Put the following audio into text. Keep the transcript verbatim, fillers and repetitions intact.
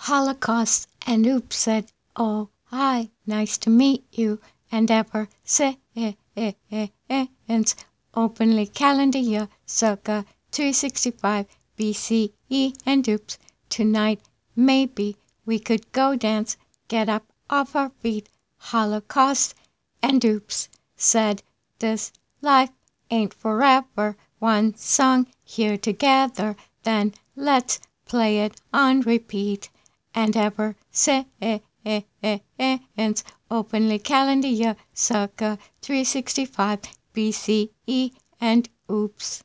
Holocaust, and oops said, oh, hi, nice to meet you, and ever since openly calendar year circa three sixty-five B C E, and oops, tonight maybe we could go dance, get up off our feet. Holocaust, and oops said, this life ain't forever, one song here together, then let's play it on repeat. And ever since openly calendar year circa three sixty-five B C E, and oops.